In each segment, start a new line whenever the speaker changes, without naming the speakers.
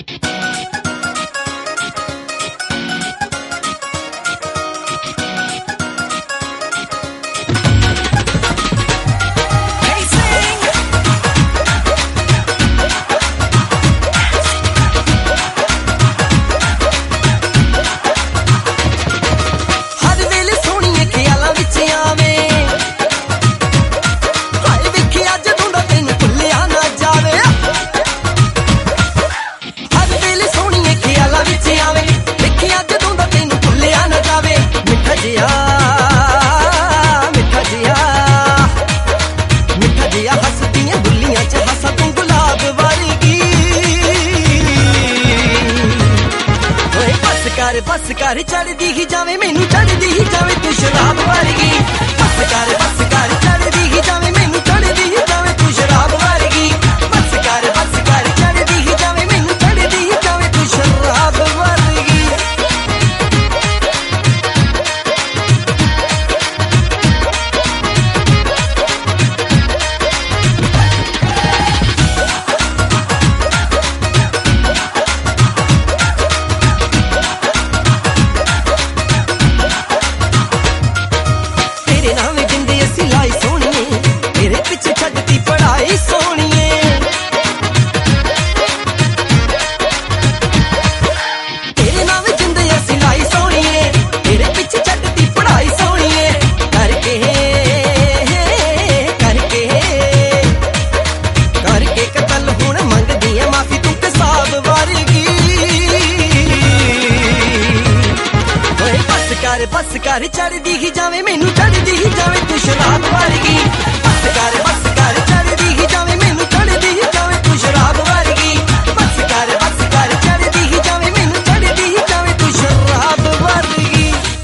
बस कर चढ़दी ही जावे मैनू चढ़दी ही जावे तू शराब वर्गी। बस कर चढ़दी ही जावे मैनू चढ़दी ही जावे तू शराब वर्गी। बस कर चढ़दी ही जावे मैनू चढ़दी ही जावे तू शराब वर्गी। बस कर चढ़दी ही जावे मैनू चढ़दी ही जावे तू शराब वर्गी। बस कर चढ़दी ही जावे मैनू चढ़दी ही जावे तू शराब वर्गी। बस कर चढ़दी ही जावे मैनू चढ़दी ही जावे तू शराब वर्गी।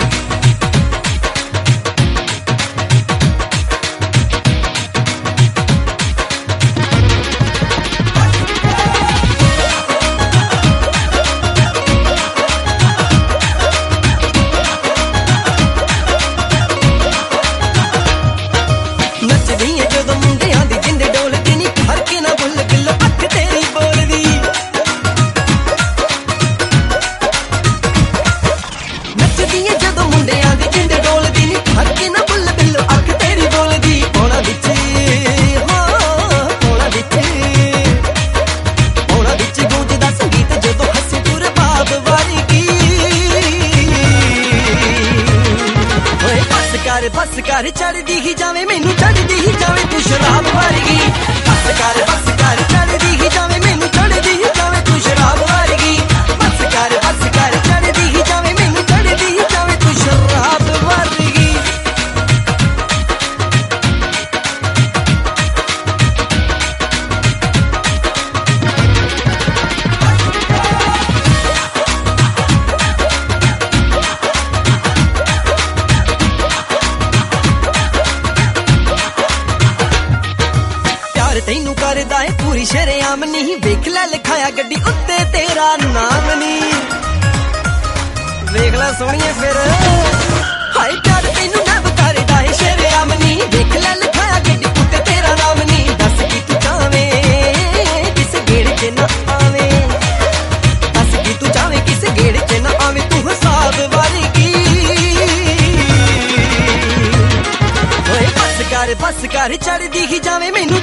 बस कर चढ़दी ही जावे मैनू चढ़दी ही जावे तू शराब वर्गी। बस कर चढ़दी ही जावे मैनू चढ़दी ही जावे तू शराब वर्गी। बस कर चढ़दी ही जावे मैनू चढ़दी ही जावे तू शराब वर्गी। तैनू करदा है पूरी शरेआम नहीं वेख लै लिखाया गड्डी उत्ते तेरा नाम नहीं। वेख लै सोहणिए फिर हाय प्यार तैनू नब करदा है शरेआम नहीं वेख लै लिखाया गड्डी उत्ते तेरा नाम नहीं। दस की तू चावे किस गेड़ च ना आवे। दस की तू चावे किस गेड़ च ना आवे तू हिसाब वर्गी। बस कर चढ़दी ही जावे मैनू